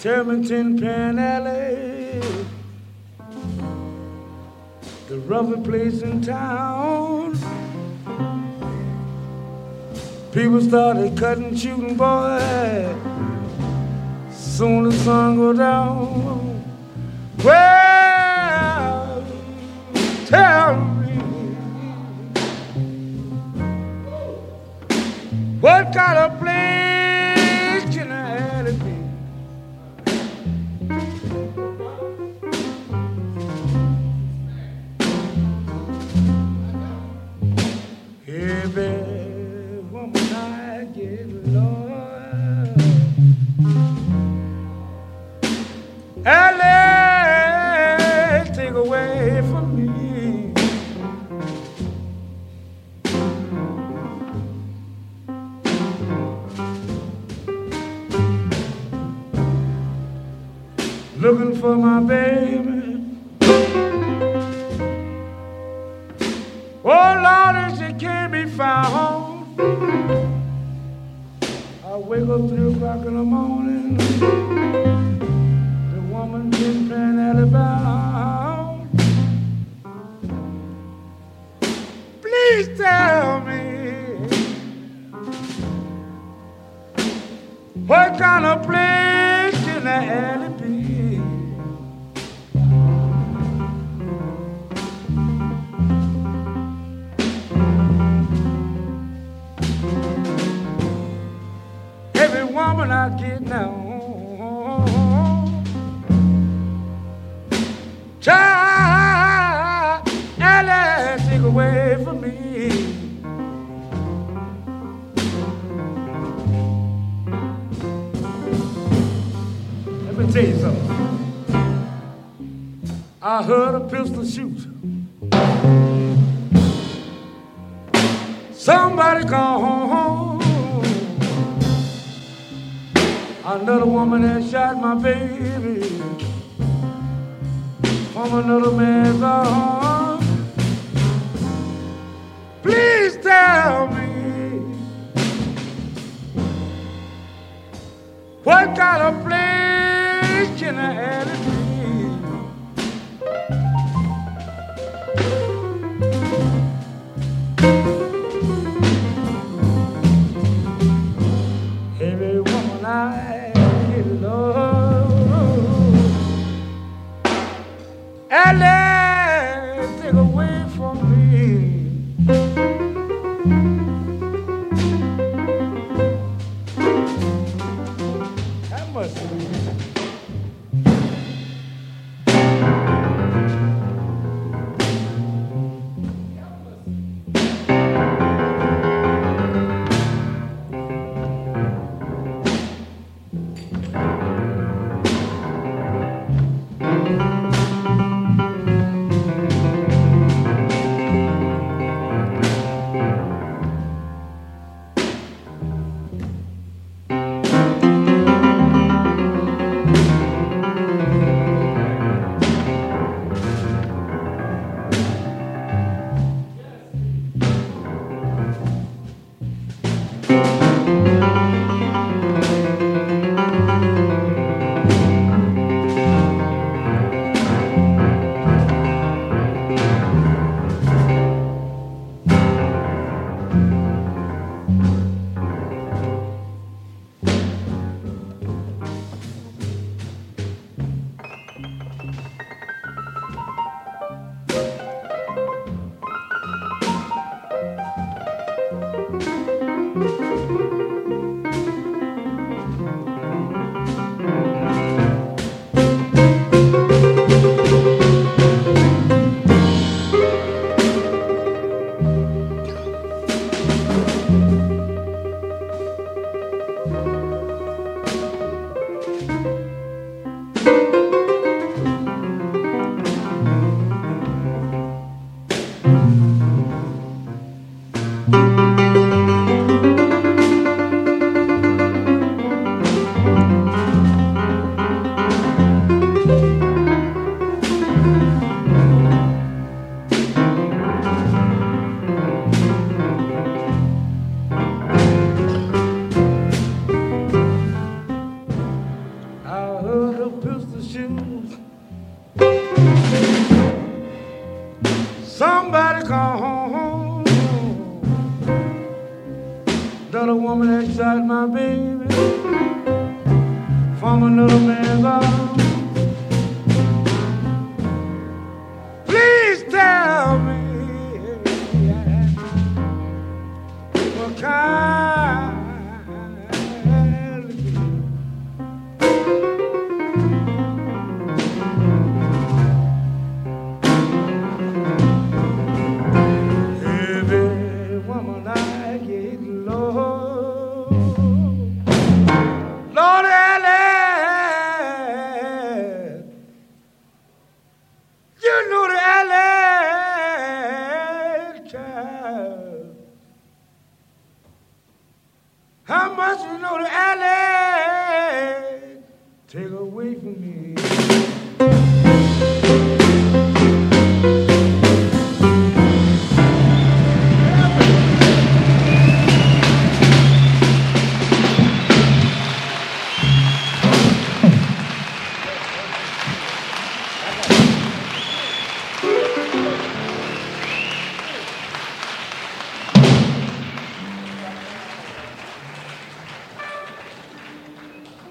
Terminton Pan Alley, the roughest place in town. People started cutting, shooting, boy, soon the sun go down. Well, tell me, what kind of place can I have it be? Every woman I get, Lord, LA take away from me. Looking for my baby. Oh Lord, if she can't be found, I wake up 3 o'clock in the morning. The woman been Pan Alley bound. Please tell me, what kind of place can the alley be? Every woman I get now, child, LA take away from me. Let me tell you something. I heard a pistol shoot. Somebody call home. Another woman that shot my baby from another man's arm. Please tell me, what kind of place can I have it be? Every woman I get, Lord, LA take away from me. That must be. of pistol shoes. Somebody call home that a woman had shot my baby from another man's arm. Please tell me what kind of every woman I get, Lord, Lord Alice, you know the Alice child. How much you know the Alice take away from me?